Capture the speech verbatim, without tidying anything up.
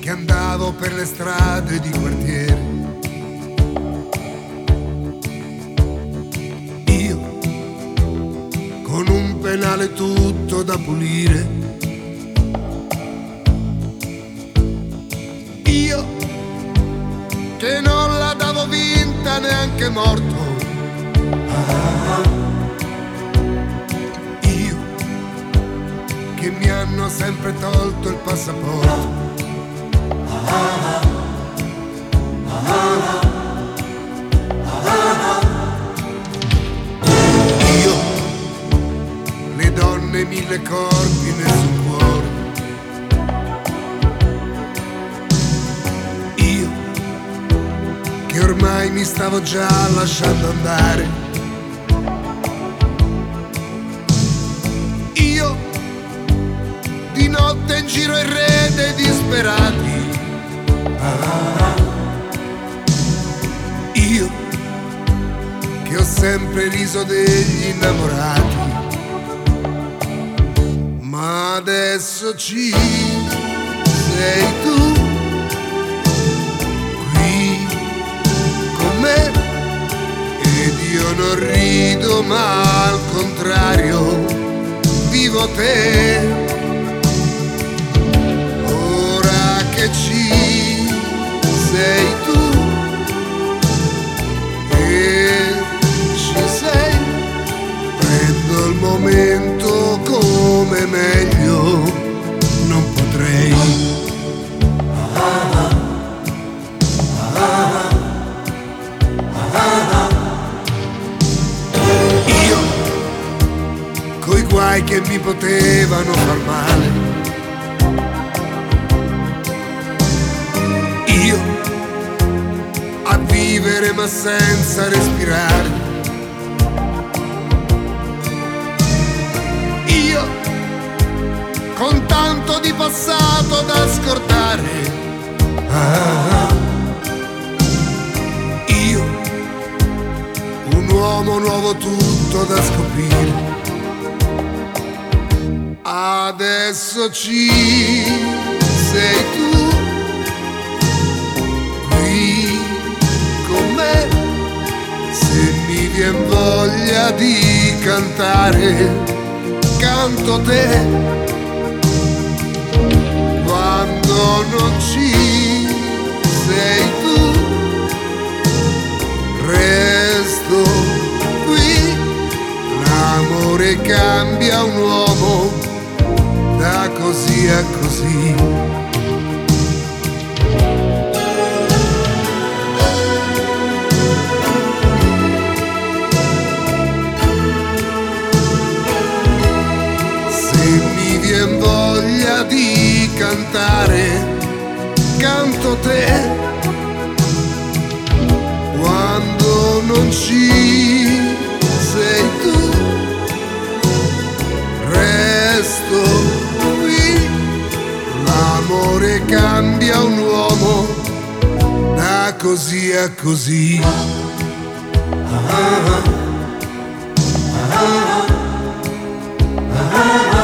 che andavo per le strade di quartiere. Io, con un penale tutto da pulire. Io, che non la davo vinta neanche morto. Io, che mi hanno sempre tolto il passaporto. Io, le donne mille corpi, nessun cuore. Io, che ormai mi stavo già lasciando andare. Io, di notte in giro in rete disperati. Io, che ho sempre riso degli innamorati. Ma adesso ci sei tu, qui con me, ed io non rido ma al contrario vivo te. Ora che ci sei tu e ci sei, prendo il momento come meglio non potrei. Io, coi guai che mi potevano far male. Io, a vivere ma senza respirare. Io, con tanto di passato da scordare. Ah, io, un uomo nuovo tutto da scoprire. Adesso ci sei tu, con me, se mi vien voglia di cantare, canto te. Quando non ci sei tu, resto qui. L'amore cambia un uomo da così a così. Voglia di cantare, canto te. Quando non ci sei tu, resto qui. L'amore cambia un uomo da così a così. Ah, ah, ah, ah, ah.